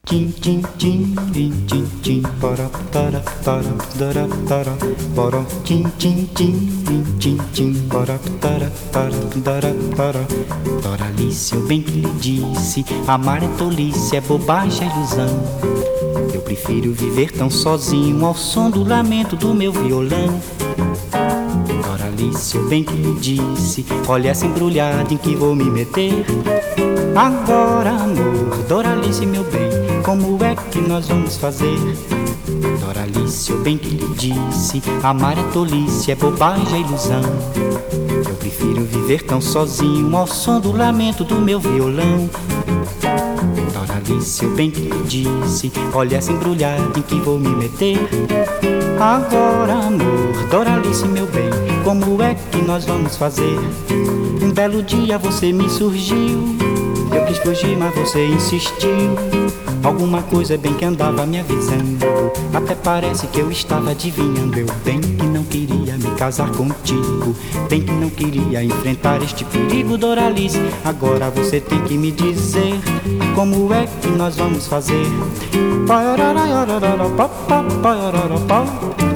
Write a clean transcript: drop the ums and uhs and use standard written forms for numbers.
Tim tim tim tim tim tim para tara tara tara tara para tim tim tim tim tim tim para tara tara tara tara. Doralice, eu bem que lhe disse, amar é tolice, é bobagem, é ilusão. Eu prefiro viver tão sozinho ao som do lamento do meu violão. Doralice, eu bem que lhe disse, olha essa embrulhada em que vou me meter. Agora, amor, Doralice, meu bem, como é que nós vamos fazer? Doralice, eu bem que lhe disse, amar é tolice, é bobagem, é ilusão. Eu prefiro viver tão sozinho ao som do lamento do meu violão. Doralice, eu bem que lhe disse, olha essa embrulhada em que vou me meter. Agora, amor, Doralice, meu bem, como é que nós vamos fazer? Um belo dia você me surgiu, eu quis fugir, mas você insistiu. Alguma coisa bem que andava me avisando, até parece que eu estava adivinhando. Eu bem que não queria me casar contigo, bem que não queria enfrentar este perigo, Doralice. Agora você tem que me dizer, como é que nós vamos fazer?